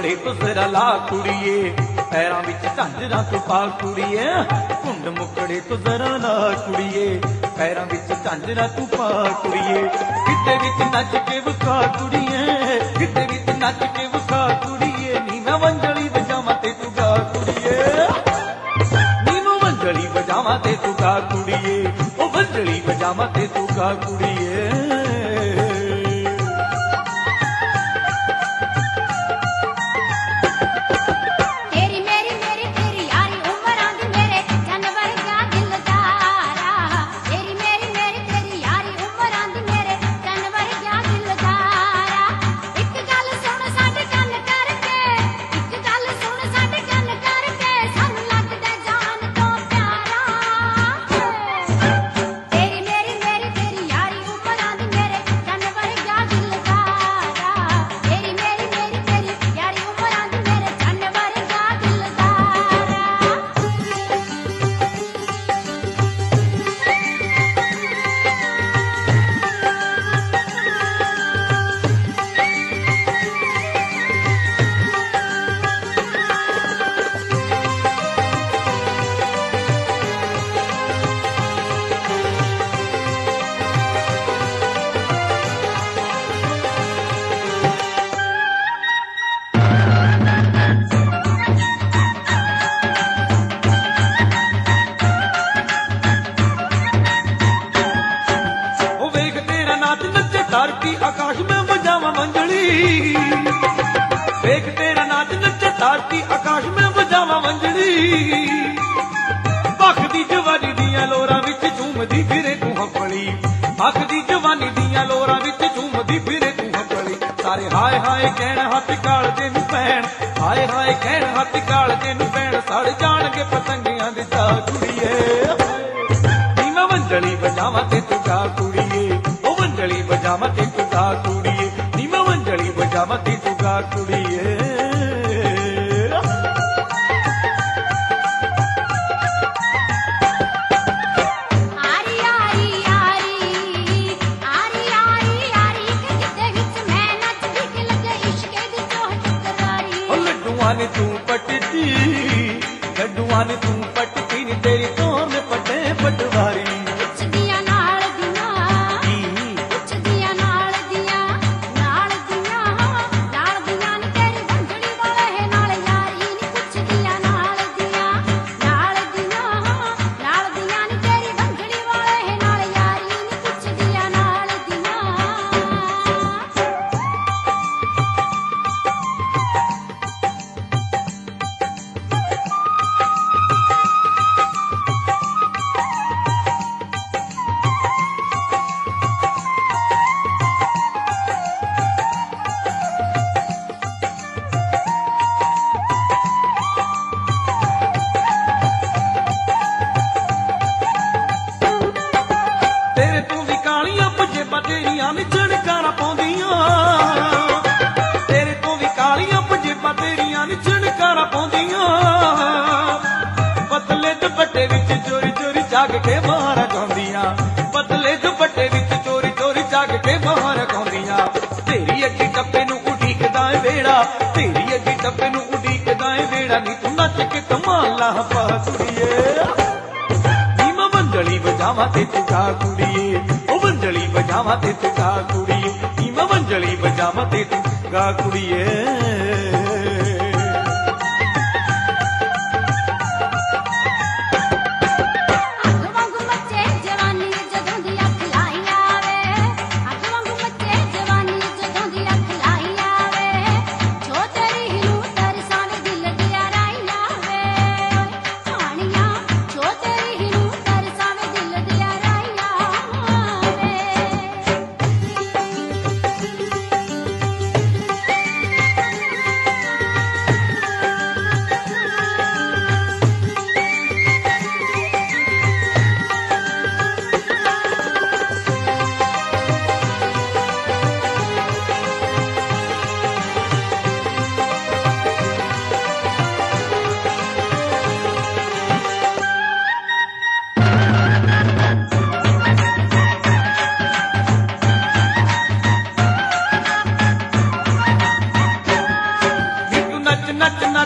मुखड़े तो जरा ला कुड़िए, पैरां विच झांजरां तू पा कुड़िए, घुंड मुखड़े तो जरा ला कुड़िए, पैरां विच झांजरां तू पा कुड़िए, गिद्दे विच नच के विखा कुड़िए, गिद्दे विच नच के विखा कुड़िए, नी मैं वंजली वजावां ते तू गा कुड़िए, नी मैं वंजली वजावां ते तू गा कुड़िए, ओ वंजली वजावां ते तू गा कुड़िए। तारकी आकाश में बजावा मंजली, देख तेरा नाच नचे तारकी आकाश में बजावा मंजली, पख दी जवानी दियां लोरां विच झूमदी फिरे तू हंपली, पख दी जवानी दियां लोरां विच झूमदी फिरे तू हंपली, सारे हाय हाय कहण हथ काल दे नूं पैण, हाय हाय कहण हथ काल दे नूं पैण, सड़ जाणगे पतंगियां दे चा कुड़िए, नी मैं वंजली वजावां ते तू गा कुड़िए, ओ वंजली वजावां ते तू गा कुड़िए, नी मैं वंजली वजावां ते तू गा कुड़िए। लड्डुआं ने तू पटती, लड्डुआं ने तू पटती नी तेरी तोर ने पटे पटवारी, तेरियां नी झणकारा पाउंदियां, तेरे तो भी कालियां पंजेबां तेरियां नी झणकारा पाउंदियां, पतले दुपट्टे विच चोरी चोरी जाग के बाहर गाउंदियां, पतले दुपट्टे विच चोरी चोरी जाग के बाहर गाउंदियां, तेरी अग्गी टप्पे नूं उडीकदा ऐ वेड़ा, तेरी अग्गी टप्पे नूं उडीकदा ऐ वेड़ा, नी तू नच के कमाल ला पा कुड़िए, नी मैं वंजली वजावां ते तू गा कुड़िए, ओ वंजली वजावां ते तू गा कुड़िए, नी मैं वंजली वजावां ते तू गा कुड़िए।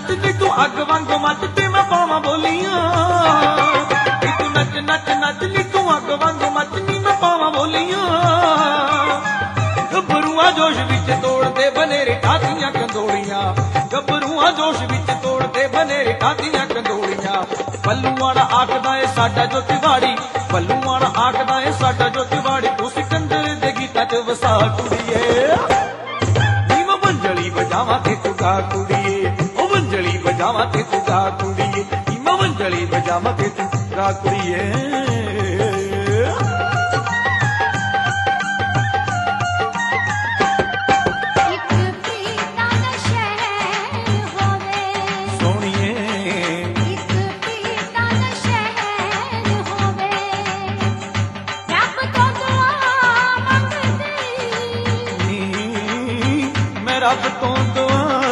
ਨੱਚ ਨੀ ਤੂੰ ਅੱਗ ਵਾਂਗੂ ਮੱਚ ਤੇ ਮੈਂ ਪਾਵਾਂ ਬੋਲੀਆਂ ਨੀ ਤੂੰ ਨੱਚ ਨੱਚ ਨੱਚ ਨੀ ਤੂੰ ਅੱਗ ਵਾਂਗੂ ਮੱਚ ਨੀ ਮੈਂ ਪਾਵਾਂ ਬੋਲੀਆਂ ਗੱਭਰੂਆਂ ਜੋਸ਼ ਵਿੱਚ ਤੋੜਦੇ ਬਨੇਰੇ ਠਾਤੀਆਂ ਕੰਦੋਲੀਆਂ ਗੱਭਰੂਆਂ ਜੋਸ਼ ਵਿੱਚ ਤੋੜਦੇ ਬਨੇਰੇ ਠਾਤੀਆਂ ਕੰਦੋਲੀਆਂ ਬੱਲੂਆਣਾ ਆਖਦਾ ਏ ਸਾਡਾ ਜੋ ਤਿਵਾੜੀ ਬੱਲੂਆਣਾ ਆਖਦਾ ਏ ਸਾਡਾ ਜੋ ਤਿਵਾੜੀ ਤੂੰ ਸਿਕੰਦਰ ਦੇ ਗੀਤਾਂ 'ਚ ਵਸਾ ਕੁੜੀਏ ਨੀ ਮੈਂ ਵੰਜਲੀ ਵਜਾਵਾਂ ਤੇ ਤੂੰ ਗਾ ਕੁੜੀਏ ਉਹ ਵੰਜਲੀ ਵਜਾਵਾਂ ਤੇ ਤੂੰ ਗਾ ਕੁੜੀਏ ਨੀ ਮੈਂ ਵੰਜਲੀ ਵਜਾਵਾਂ ਤੇ ਤੂੰ ਗਾ ਕੁੜੀਏ ਰੱਬ ਤੋਂ ਦੁਆ